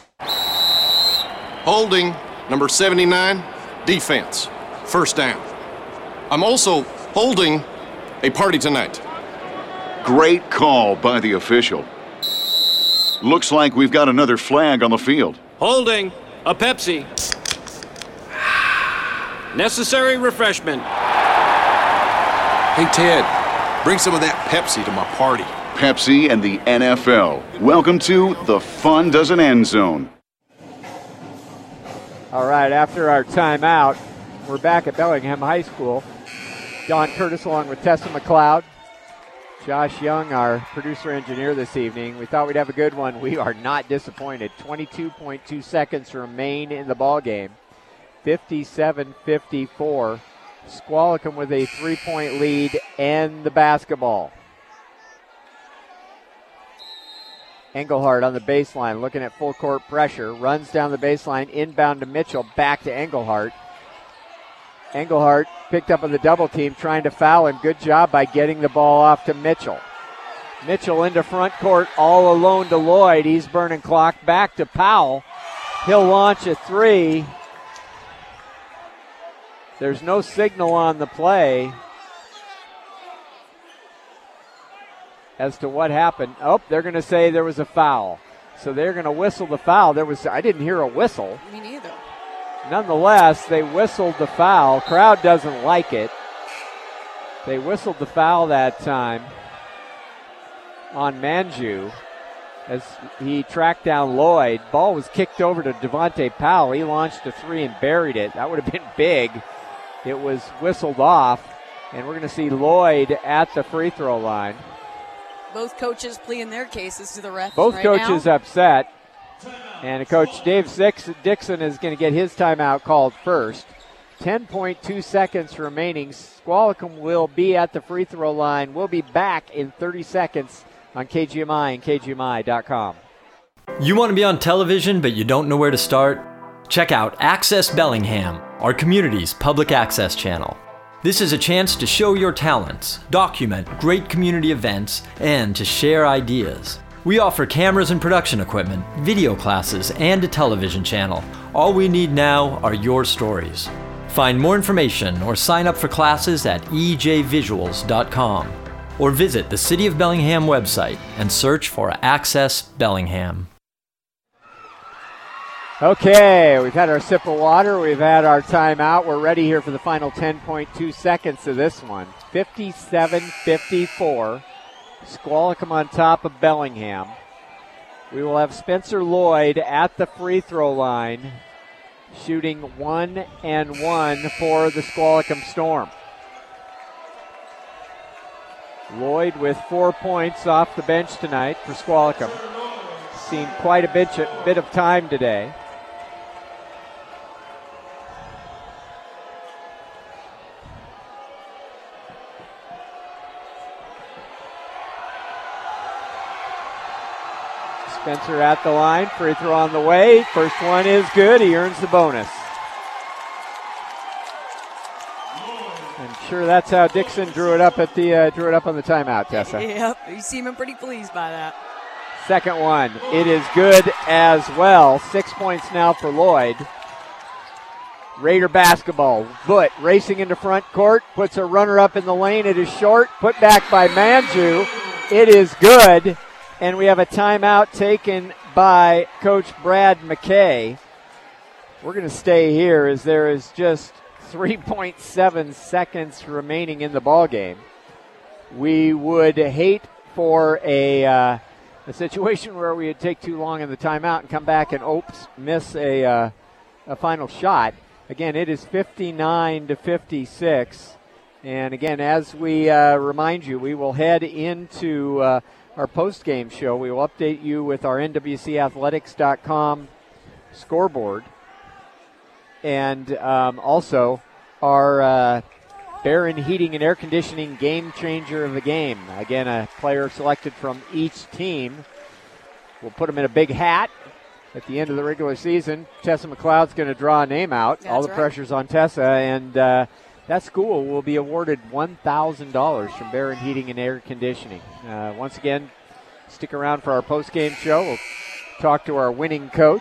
Holding, number seventy-nine, defense, first down. I'm also holding a party tonight. Great call by the official. Looks like we've got another flag on the field. Holding, a Pepsi. Necessary refreshment. Hey, Ted, bring some of that Pepsi to my party. Pepsi and the N F L. Welcome to the Fun Doesn't End Zone. All right, after our timeout, we're back at Bellingham High School. Don Curtis along with Tessa McLeod. Josh Young, our producer-engineer this evening. We thought we'd have a good one. We are not disappointed. twenty-two point two seconds remain in the ball game. fifty-seven fifty-four. Squalicum with a three-point lead and the basketball. Engelhardt on the baseline, looking at full court pressure. Runs down the baseline, inbound to Mitchell, back to Engelhardt. Engelhardt picked up on the double team, trying to foul him. Good job by getting the ball off to Mitchell. Mitchell into front court, all alone to Lloyd. He's burning clock. Back to Powell. He'll launch a three. There's no signal on the play as to what happened. Oh, they're going to say there was a foul. So they're going to whistle the foul. There was I didn't hear a whistle. Me neither. Nonetheless, they whistled the foul. Crowd doesn't like it. They whistled the foul that time on Manju as he tracked down Lloyd. Ball was kicked over to Devontae Powell. He launched a three and buried it. That would have been big. It was whistled off, and we're going to see Lloyd at the free throw line. Both coaches pleading their cases to the ref. Both right coaches now. upset. And Coach Dave Dixon is going to get his timeout called first. ten point two seconds remaining. Squalicum will be at the free throw line. We'll be back in thirty seconds on K G M I and K G M I dot com. You want to be on television, but you don't know where to start? Check out Access Bellingham, our community's public access channel. This is a chance to show your talents, document great community events, and to share ideas. We offer cameras and production equipment, video classes, and a television channel. All we need now are your stories. Find more information or sign up for classes at e j visuals dot com or visit the City of Bellingham website and search for Access Bellingham. Okay, we've had our sip of water. We've had our timeout. We're ready here for the final ten point two seconds of this one. fifty-seven fifty-four. Squalicum on top of Bellingham. We will have Spencer Lloyd at the free throw line, shooting one and one for the Squalicum Storm. Lloyd with four points off the bench tonight for Squalicum. Seen quite a bit, a bit of time today. Spencer at the line, free throw on the way. First one is good. He earns the bonus. I'm sure that's how Dixon drew it up at the uh, drew it up on the timeout, Tessa. Yep, you seem pretty pleased by that. Second one, it is good as well. Six points now for Lloyd. Raider basketball. Foot racing into front court, puts a runner up in the lane. It is short, put back by Manju. It is good. And we have a timeout taken by Coach Brad McKay. We're going to stay here as there is just three point seven seconds remaining in the ballgame. We would hate for a, uh, a situation where we would take too long in the timeout and come back and oops, miss a, uh, a final shot. Again, it is fifty-nine to fifty-six. And again, as we uh, remind you, we will head into uh, our post-game show. We will update you with our N W C athletics dot com scoreboard. And um, also our uh, Barron Heating and Air Conditioning Game Changer of the Game. Again, a player selected from each team. We'll put them in a big hat at the end of the regular season. Tessa McLeod's going to draw a name out. That's All the right. pressure's on Tessa. And uh, that school will be awarded one thousand dollars from Barron Heating and Air Conditioning. Uh, once again, stick around for our post-game show. We'll talk to our winning coach.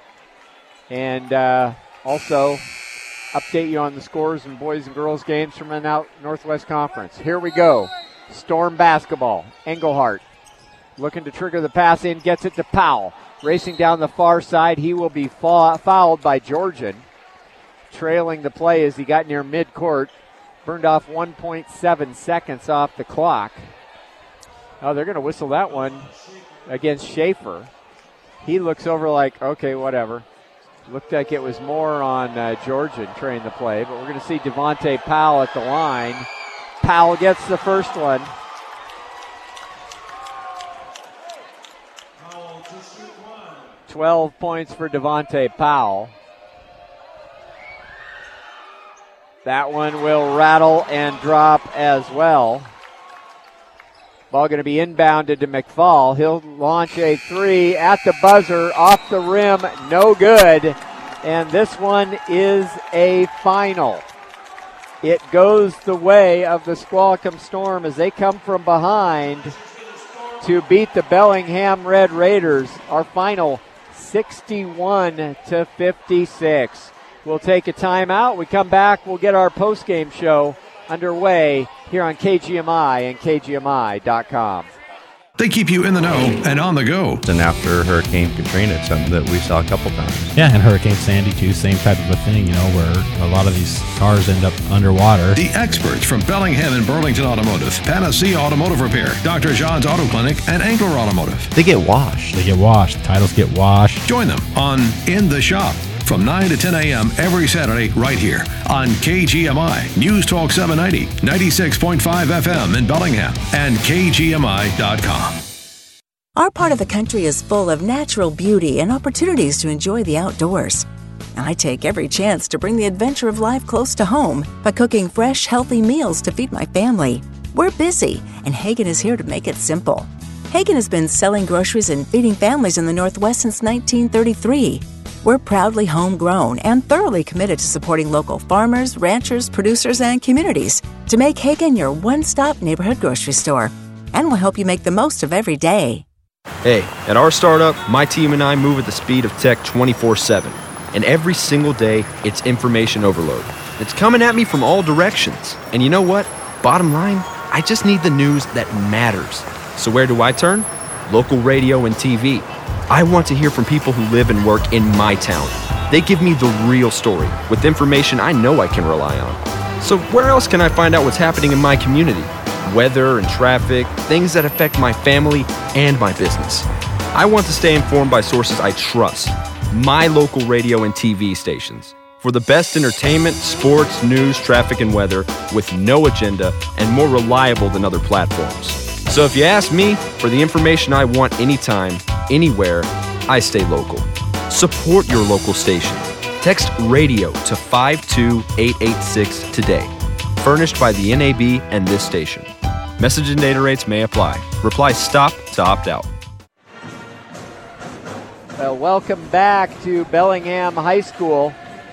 And uh, also update you on the scores in boys and girls games from the Out Northwest Conference. Here we go. Storm basketball. Engelhardt looking to trigger the pass in, gets it to Powell. Racing down the far side, he will be fa- fouled by Georgian. Trailing the play as he got near midcourt. Burned off one point seven seconds off the clock. Oh, they're going to whistle that one against Schaefer. He looks over like, okay, whatever. Looked like it was more on uh, Georgian trailing the play, but we're going to see Devontae Powell at the line. Powell gets the first one. twelve points for Devontae Powell. That one will rattle and drop as well. Ball going to be inbounded to McFall. He'll launch a three at the buzzer, off the rim, no good. And this one is a final. It goes the way of the Squalicum Storm as they come from behind to beat the Bellingham Red Raiders. Our final sixty-one to fifty-six. We'll take a timeout. We come back, we'll get our post-game show underway here on K G M I and K G M I dot com. They keep you in the know and on the go. And after Hurricane Katrina, it's something that we saw a couple times. Yeah, and Hurricane Sandy too, same type of a thing, you know, where a lot of these cars end up underwater. The experts from Bellingham and Burlington Automotive, Panacea Automotive Repair, Doctor John's Auto Clinic, and Angler Automotive. They get washed. They get washed. Titles get washed. Join them on In the Shop from nine to ten a.m. every Saturday right here on K G M I News Talk seven ninety, ninety-six point five F M in Bellingham and K G M I dot com. Our part of the country is full of natural beauty and opportunities to enjoy the outdoors. I take every chance to bring the adventure of life close to home by cooking fresh, healthy meals to feed my family. We're busy, and Hagen is here to make it simple. Hagen has been selling groceries and feeding families in the Northwest since nineteen thirty-three. We're proudly homegrown and thoroughly committed to supporting local farmers, ranchers, producers, and communities to make Hagen your one-stop neighborhood grocery store. And we'll help you make the most of every day. Hey, at our startup, my team and I move at the speed of tech twenty-four seven. And every single day, it's information overload. It's coming at me from all directions. And you know what? Bottom line, I just need the news that matters. So where do I turn? Local radio and T V. I want to hear from people who live and work in my town. They give me the real story with information I know I can rely on. So where else can I find out what's happening in my community? Weather and traffic, things that affect my family and my business. I want to stay informed by sources I trust. My local radio and T V stations. For the best entertainment, sports, news, traffic, and weather with no agenda and more reliable than other platforms. So if you ask me for the information I want anytime, anywhere, I stay local. Support your local station. Text radio to five two eight eight six today. Furnished by the N A B and this station. Message and data rates may apply. Reply STOP to opt out. Well, welcome back to Bellingham High School.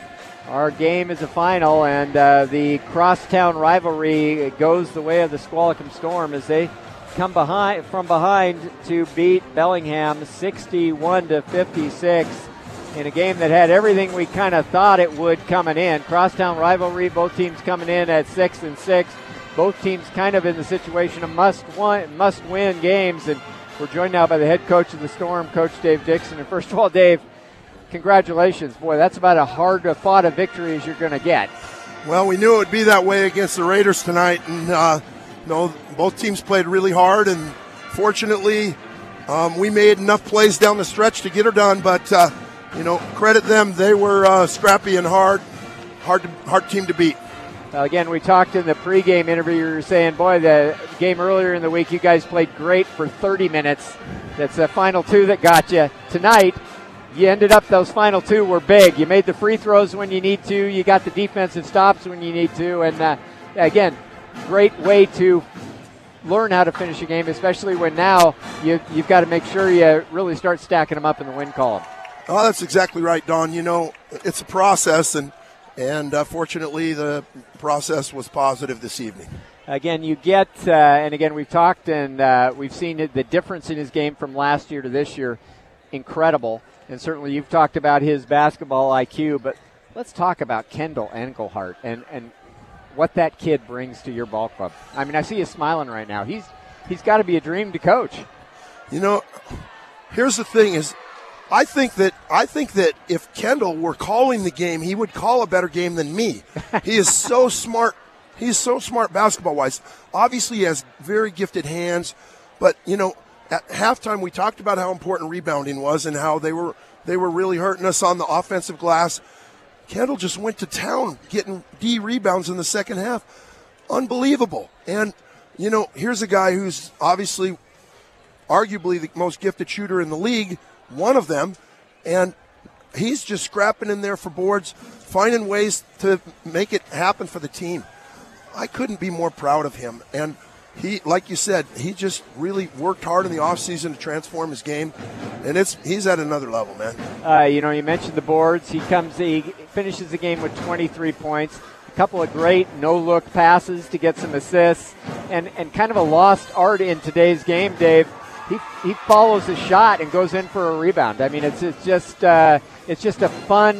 Our game is a final, and uh, the crosstown rivalry goes the way of the Squalicum Storm as they come behind from behind to beat Bellingham sixty-one to fifty-six in a game that had everything we kind of thought it would coming in. Crosstown rivalry, both teams coming in at six and six. Both teams kind of in the situation of must win, must win games, and we're joined now by the head coach of the Storm, Coach Dave Dixon. And first of all, Dave, congratulations. Boy, that's about as hard to fought a victory as you're going to get. Well, we knew it would be that way against the Raiders tonight, and uh, you know, both teams played really hard, and fortunately, um, we made enough plays down the stretch to get her done. But uh, you know, credit them; they were uh, scrappy and hard, hard, to, hard team to beat. Uh, again, we talked in the pregame interview. You were saying, boy, the game earlier in the week, you guys played great for thirty minutes. That's the final two that got you. Tonight, you ended up, those final two were big. You made the free throws when you need to. You got the defensive stops when you need to. And, uh, again, great way to learn how to finish a game, especially when now you, you've got to make sure you really start stacking them up in the win column. Oh, that's exactly right, Don. You know, it's a process, and And uh, fortunately, the process was positive this evening. Again, you get, uh, and again, we've talked and uh, we've seen it, the difference in his game from last year to this year, incredible. And certainly you've talked about his basketball I Q, but let's talk about Kendall Engelhart and, and what that kid brings to your ball club. I mean, I see you smiling right now. He's he's got to be a dream to coach. You know, here's the thing is, I think that I think that if Kendall were calling the game, he would call a better game than me. He is so smart. He's so smart basketball-wise. Obviously, he has very gifted hands. But, you know, at halftime we talked about how important rebounding was and how they were they were really hurting us on the offensive glass. Kendall just went to town getting D rebounds in the second half. Unbelievable. And, you know, here's a guy who's obviously arguably the most gifted shooter in the league, one of them, and he's just scrapping in there for boards, finding ways to make it happen for the team. I couldn't be more proud of him. And he, like you said, he just really worked hard in the offseason to transform his game, and it's he's at another level, man. Uh, you know, you mentioned the boards. He comes, he finishes the game with twenty-three points, a couple of great no-look passes to get some assists, and, and kind of a lost art in today's game, Dave. He he follows the shot and goes in for a rebound. I mean, it's it's just uh, it's just a fun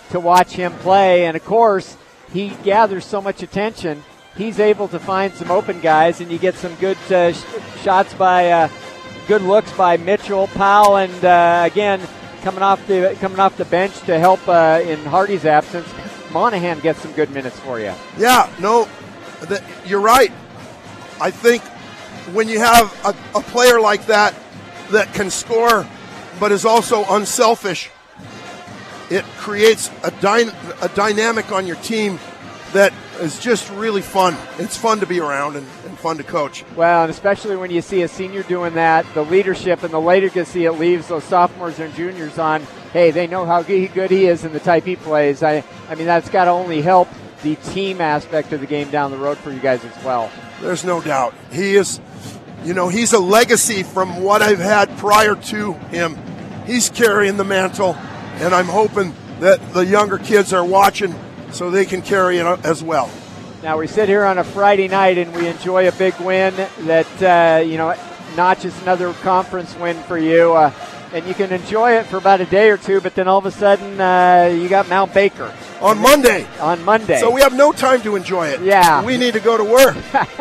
to watch him play. And, of course, he gathers so much attention. He's able to find some open guys, and you get some good uh, sh- shots by uh, good looks by Mitchell, Powell, and, uh, again, coming off the coming off the bench to help uh, in Hardy's absence. Monahan gets some good minutes for you. Yeah, no, th- you're right. I think when you have a, a player like that that can score but is also unselfish, it creates a, dy- a dynamic on your team that is just really fun. It's fun to be around and, and fun to coach. Well, and especially when you see a senior doing that, the leadership and the legacy it leaves those sophomores and juniors on, hey, they know how good he is and the type he plays. I, I mean, that's got to only help the team aspect of the game down the road for you guys as well. There's no doubt. He is, you know, he's a legacy from what I've had prior to him. He's carrying the mantle, and I'm hoping that the younger kids are watching so they can carry it as well. Now, we sit here on a Friday night and we enjoy a big win that, uh, you know, notches another conference win for you. Uh, and you can enjoy it for about a day or two, but then all of a sudden uh, you got Mount Baker. On Monday. On Monday. So we have no time to enjoy it. Yeah. We need to go to work.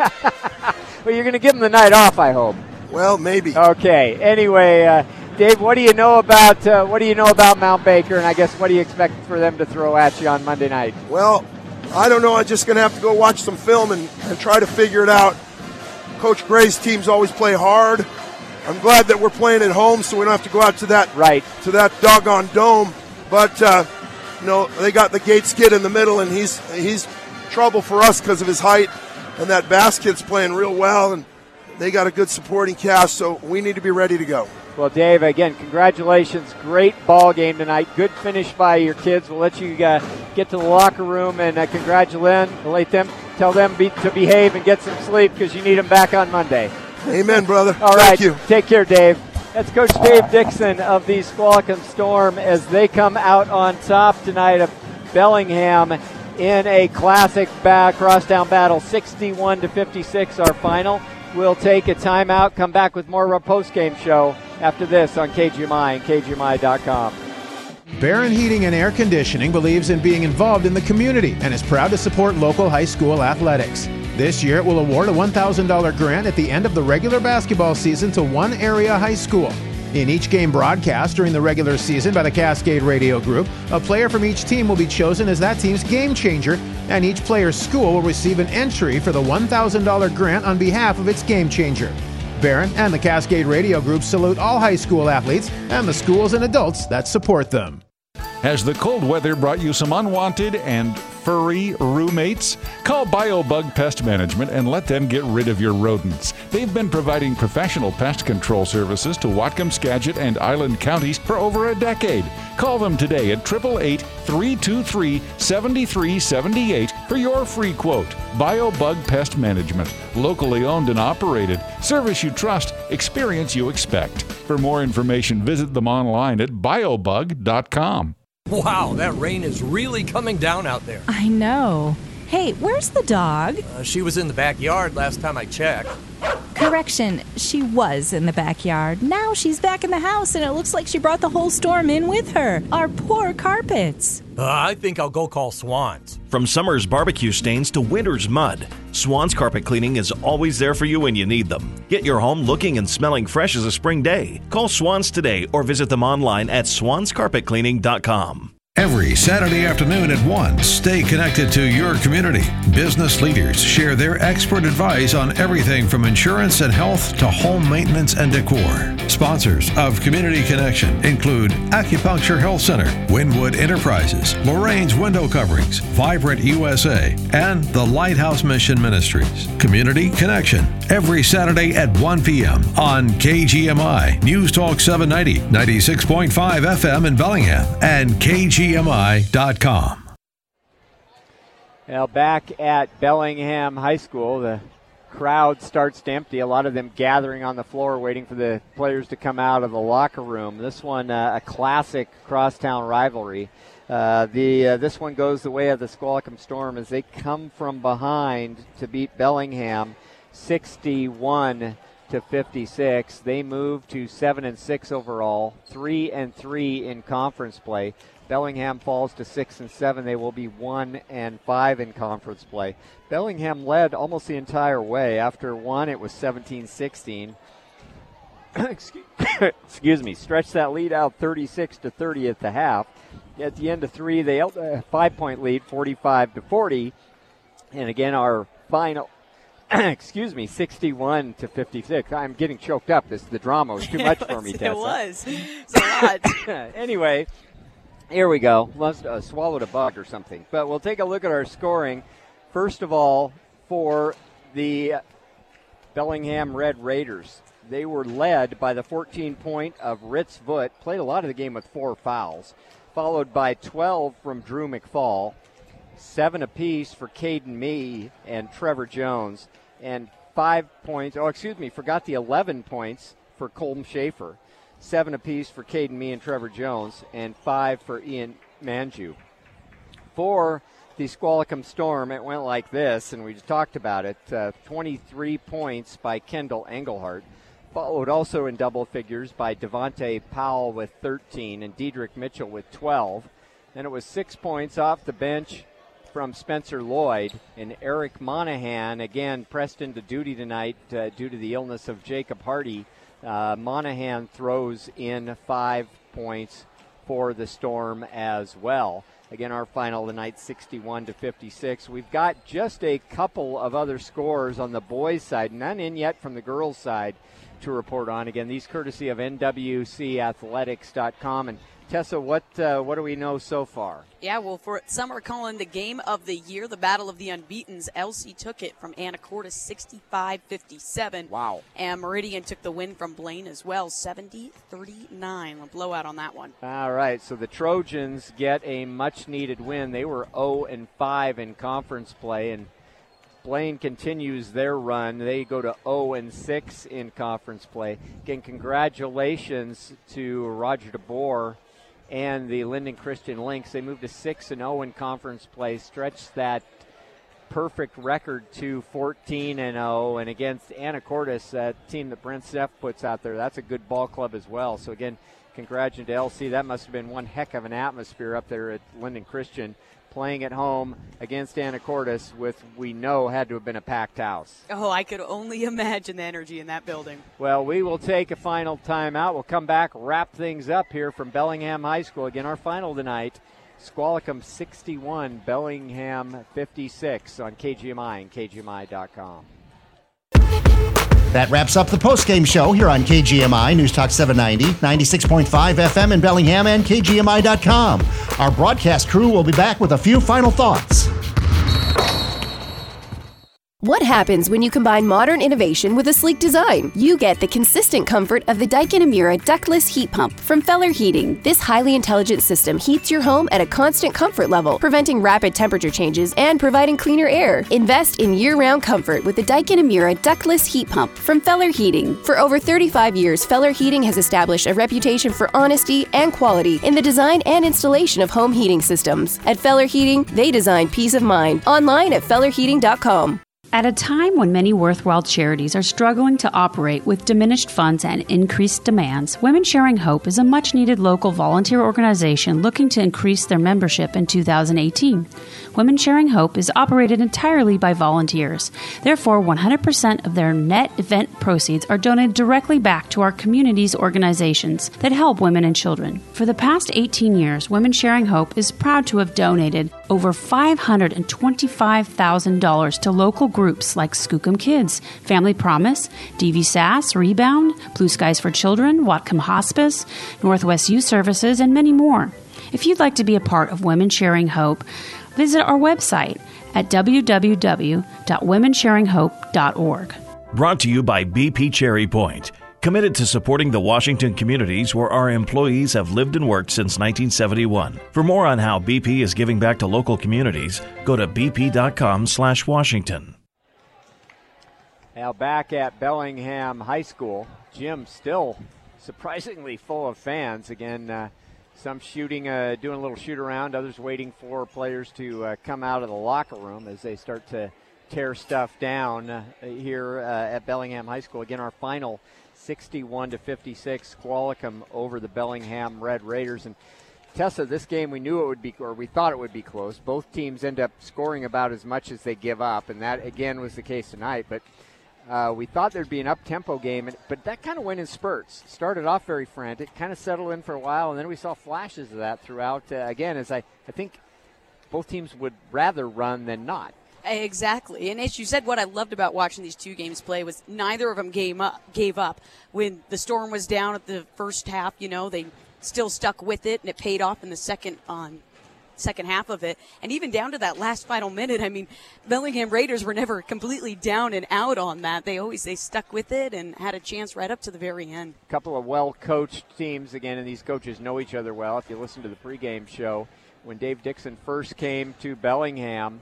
Well, you're going to give them the night off, I hope. Well, maybe. Okay. Anyway, uh, Dave, what do you know about uh, what do you know about Mount Baker, and I guess what do you expect for them to throw at you on Monday night? Well, I don't know. I'm just going to have to go watch some film and, and try to figure it out. Coach Gray's teams always play hard. I'm glad that we're playing at home, so we don't have to go out to that right to that doggone dome. But uh, you know, they got the Gates kid in the middle, and he's he's trouble for us because of his height. And that Bass kid's playing real well, and they got a good supporting cast, so we need to be ready to go. Well, Dave, again, congratulations. Great ball game tonight. Good finish by your kids. We'll let you uh, get to the locker room and uh, congratulate them. Tell them be, to behave and get some sleep because you need them back on Monday. Amen, brother. All Thank right. you. Take care, Dave. That's Coach Dave Dixon of the Squalicum Storm as they come out on top tonight of Bellingham in a classic ba- crosstown battle. sixty-one to fifty-six our final. We'll take a timeout, come back with more of our post-game show after this on K G M I and K G M I dot com. Barron Heating and Air Conditioning believes in being involved in the community and is proud to support local high school athletics. This year, it will award a one thousand dollars grant at the end of the regular basketball season to one area high school. In each game broadcast during the regular season by the Cascade Radio Group, a player from each team will be chosen as that team's game changer, and each player's school will receive an entry for the one thousand dollars grant on behalf of its game changer. Barron and the Cascade Radio Group salute all high school athletes and the schools and adults that support them. Has the cold weather brought you some unwanted and furry roommates? Call BioBug Pest Management and let them get rid of your rodents. They've been providing professional pest control services to Whatcom, Skagit, and Island counties for over a decade. Call them today at eight eight eight, three two three, seven three seven eight for your free quote. BioBug Pest Management. Locally owned and operated. Service you trust. Experience you expect. For more information, visit them online at biobug dot com. Wow, that rain is really coming down out there. I know. Hey, where's the dog? Uh, she was in the backyard last time I checked. Correction, she was in the backyard. Now she's back in the house, and it looks like she brought the whole storm in with her. Our poor carpets. Uh, I think I'll go call Swans. From summer's barbecue stains to winter's mud, Swans Carpet Cleaning is always there for you when you need them. Get your home looking and smelling fresh as a spring day. Call Swans today or visit them online at swans carpet cleaning dot com. Every Saturday afternoon at one, stay connected to your community. Business leaders share their expert advice on everything from insurance and health to home maintenance and decor. Sponsors of Community Connection include Acupuncture Health Center, Winwood Enterprises, Lorraine's Window Coverings, Vibrant U S A, and the Lighthouse Mission Ministries. Community Connection, every Saturday at one p.m. on K G M I, News Talk seven ninety, ninety-six point five F M in Bellingham, and K G M I dot com. Now back at Bellingham High School, the crowd starts to empty. A lot of them gathering on the floor waiting for the players to come out of the locker room. This one, uh, a classic crosstown rivalry. Uh, the uh, this one goes the way of the Squalicum Storm as they come from behind to beat Bellingham sixty-one to fifty-six. They move to seven and six overall, three and three in conference play. Bellingham falls to six and seven. They will be one and five in conference play. Bellingham led almost the entire way. After one, it was seventeen sixteen. excuse, excuse me. Stretched that lead out thirty-six to thirty at the half. At the end of three, they held a five-point lead, forty-five to forty. And again, our final, excuse me, sixty-one to fifty-six. I'm getting choked up. This the drama was too much for me, Tessa. It was. It's a lot. Anyway, here we go. Must uh, swallowed a bug or something. But we'll take a look at our scoring. First of all, for the Bellingham Red Raiders, they were led by the fourteen-point of Ritz Voot. Played a lot of the game with four fouls. Followed by twelve from Drew McFall, seven apiece for Caden Mee and Trevor Jones, and five points, oh, excuse me, forgot the eleven points for Colm Schaefer, seven apiece for Caden Mee and Trevor Jones, and five for Ian Manju. For the Squalicum Storm, it went like this, and we just talked about it, uh, twenty-three points by Kendall Engelhardt. Followed also in double figures by Devontae Powell with thirteen and Dedrick Mitchell with twelve. Then it was six points off the bench from Spencer Lloyd. And Eric Monahan, again, pressed into duty tonight uh, due to the illness of Jacob Hardy. Uh, Monahan throws in five points for the Storm as well. Again, our final tonight, sixty-one to fifty-six. We've got just a couple of other scores on the boys' side, none in yet from the girls' side to report on. Again, these courtesy of N W C athletics dot com. And Tessa, what uh, what do we know so far? Yeah, well, for some are calling the game of the year, the Battle of the Unbeatens. L C took it from Anacortes sixty-five fifty-seven. Wow. And Meridian took the win from Blaine as well, seventy thirty-nine. A blowout on that one. All right, so the Trojans get a much-needed win. They were oh and five in conference play, and Blaine continues their run. They go to oh and six in conference play. Again, congratulations to Roger DeBoer and the Linden Christian Lynx. They moved to six and oh in conference play, stretched that perfect record to fourteen and oh. And against Anacortes, that team that Brent Steff puts out there, that's a good ball club as well. So again, congratulations to L C. That must have been one heck of an atmosphere up there at Linden Christian, playing at home against Anacortes with, we know, had to have been a packed house. Oh, I could only imagine the energy in that building. Well, we will take a final timeout. We'll come back, wrap things up here from Bellingham High School. Again, our final tonight, Squalicum sixty-one, Bellingham fifty-six on K G M I and K G M I dot com. That wraps up the postgame show here on K G M I News Talk seven ninety, ninety-six point five F M in Bellingham and K G M I dot com. Our broadcast crew will be back with a few final thoughts. What happens when you combine modern innovation with a sleek design? You get the consistent comfort of the Daikin Amira ductless heat pump from Feller Heating. This highly intelligent system heats your home at a constant comfort level, preventing rapid temperature changes and providing cleaner air. Invest in year-round comfort with the Daikin Amira ductless heat pump from Feller Heating. For over thirty-five years, Feller Heating has established a reputation for honesty and quality in the design and installation of home heating systems. At Feller Heating, they design peace of mind. Online at feller heating dot com. At a time when many worthwhile charities are struggling to operate with diminished funds and increased demands, Women Sharing Hope is a much-needed local volunteer organization looking to increase their membership in two thousand eighteen. Women Sharing Hope is operated entirely by volunteers. Therefore, one hundred percent of their net event proceeds are donated directly back to our community's organizations that help women and children. For the past eighteen years, Women Sharing Hope is proud to have donated over five hundred twenty-five thousand dollars to local groups Groups like Skookum Kids, Family Promise, D V S A S, Rebound, Blue Skies for Children, Whatcom Hospice, Northwest Youth Services, and many more. If you'd like to be a part of Women Sharing Hope, visit our website at w w w dot women sharing hope dot org. Brought to you by B P Cherry Point, committed to supporting the Washington communities where our employees have lived and worked since nineteen seventy-one. For more on how B P is giving back to local communities, go to b p dot com slash Washington. Now back at Bellingham High School, gym still surprisingly full of fans. Again, uh, some shooting, uh, doing a little shoot around, others waiting for players to uh, come out of the locker room as they start to tear stuff down uh, here uh, at Bellingham High School. Again, our final sixty-one to fifty-six, Squalicum over the Bellingham Red Raiders. And Tessa, this game we knew it would be, or we thought it would be close. Both teams end up scoring about as much as they give up, and that again was the case tonight. But uh, we thought there'd be an up-tempo game, and, but that kind of went in spurts. Started off very frantic, kind of settled in for a while, and then we saw flashes of that throughout. Uh, again, as I, I think both teams would rather run than not. Exactly. And as you said, what I loved about watching these two games play was neither of them gave up. Gave up. When the Storm was down at the first half, you know, they still stuck with it, and it paid off in the second on second half of it. And even down to that last final minute, I mean, Bellingham Raiders were never completely down and out on that. They always they stuck with it and had a chance right up to the very end. A couple of well-coached teams, again, and these coaches know each other well. If you listen to the pregame show, when Dave Dixon first came to Bellingham,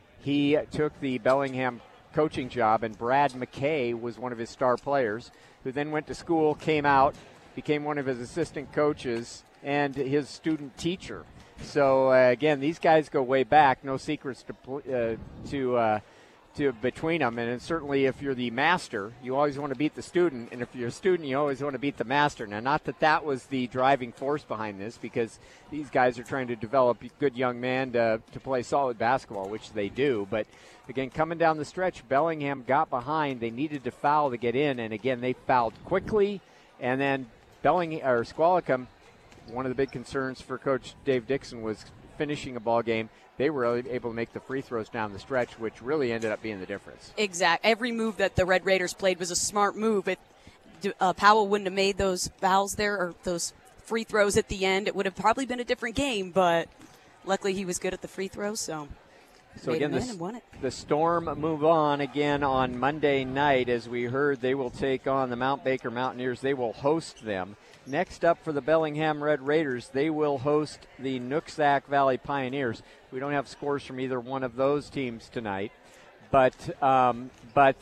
he took the Bellingham coaching job, and Brad McKay was one of his star players, who then went to school, came out, became one of his assistant coaches and his student teacher. So, uh, again, these guys go way back. No secrets to uh, to uh, to between them. And certainly if you're the master, you always want to beat the student. And if you're a student, you always want to beat the master. Now, not that that was the driving force behind this, because these guys are trying to develop good young men to, to play solid basketball, which they do. But, again, coming down the stretch, Bellingham got behind. They needed to foul to get in. And, again, they fouled quickly. And then Bellingham or Squalicum, one of the big concerns for Coach Dave Dixon was finishing a ball game. They were able to make the free throws down the stretch, which really ended up being the difference. Exact. Every move that the Red Raiders played was a smart move. If uh, Powell wouldn't have made those fouls there or those free throws at the end, it would have probably been a different game. But luckily, he was good at the free throws, so. So again, the, the Storm move on again on Monday night. As we heard, they will take on the Mount Baker Mountaineers. They will host them. Next up for the Bellingham Red Raiders, they will host the Nooksack Valley Pioneers. We don't have scores from either one of those teams tonight, but um, but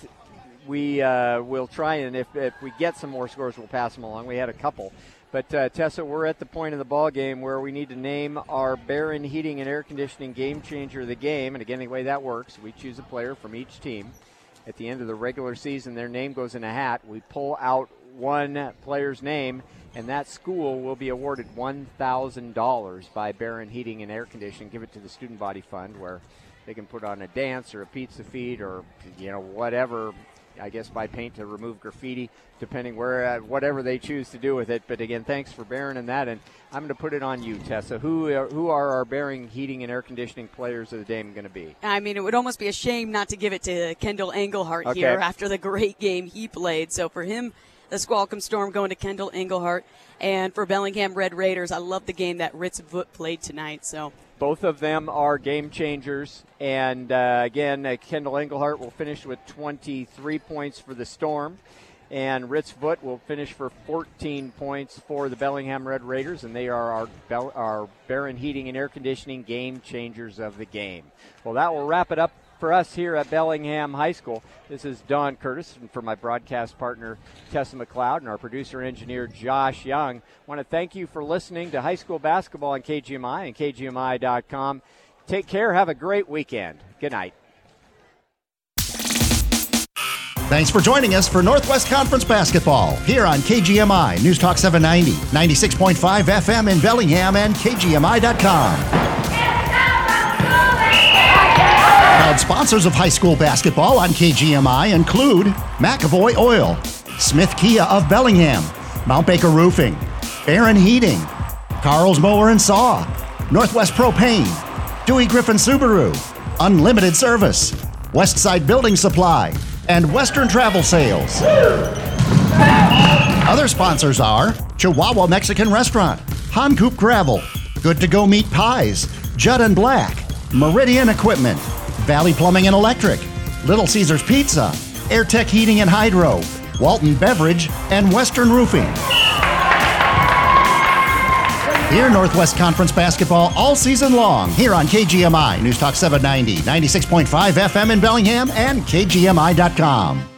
we uh, will try, and if, if we get some more scores, we'll pass them along. We had a couple. But, uh, Tessa, we're at the point of the ball game where we need to name our Barron Heating and Air Conditioning game changer of the game. And, again, the way that works, we choose a player from each team. At the end of the regular season, their name goes in a hat. We pull out one player's name, and that school will be awarded one thousand dollars by Barron Heating and Air Conditioning. Give it to the Student Body Fund, where they can put on a dance or a pizza feed or, you know, whatever. I guess buy paint to remove graffiti, depending where, uh, whatever they choose to do with it. But again, thanks for Barron and that. And I'm going to put it on you, Tessa. Who are, who are our Barron Heating and Air Conditioning players of the day going to be? I mean, it would almost be a shame not to give it to Kendall Engelhart okay. here after the great game he played. So for him, the Squalicum Storm going to Kendall Engelhart. And for Bellingham Red Raiders, I love the game that Ritz Voot played tonight. So both of them are game changers. And, uh, again, uh, Kendall Engelhart will finish with twenty-three points for the Storm. And Ritz Voot will finish for fourteen points for the Bellingham Red Raiders. And they are our, Bell- our Barron Heating and Air Conditioning game changers of the game. Well, that will wrap it up for us here at Bellingham High School. This is Don Curtis, and for my broadcast partner, Tessa McLeod, and our producer engineer, Josh Young. I want to thank you for listening to high school basketball on K G M I and K G M I dot com. Take care. Have a great weekend. Good night. Thanks for joining us for Northwest Conference Basketball here on K G M I, News Talk seven ninety, ninety-six point five F M in Bellingham and K G M I dot com. Proud sponsors of high school basketball on K G M I include McAvoy Oil, Smith Kia of Bellingham, Mount Baker Roofing, Barron Heating, Carl's Mower and Saw, Northwest Propane, Dewey Griffin Subaru, Unlimited Service, Westside Building Supply, and Western Travel Sales. Other sponsors are Chihuahua Mexican Restaurant, Hankoop Gravel, Good to Go Meat Pies, Judd and Black, Meridian Equipment, Valley Plumbing and Electric, Little Caesars Pizza, AirTech Heating and Hydro, Walton Beverage, and Western Roofing. Hear Northwest Conference basketball all season long here on K G M I, News Talk seven ninety, ninety-six point five F M in Bellingham and K G M I dot com.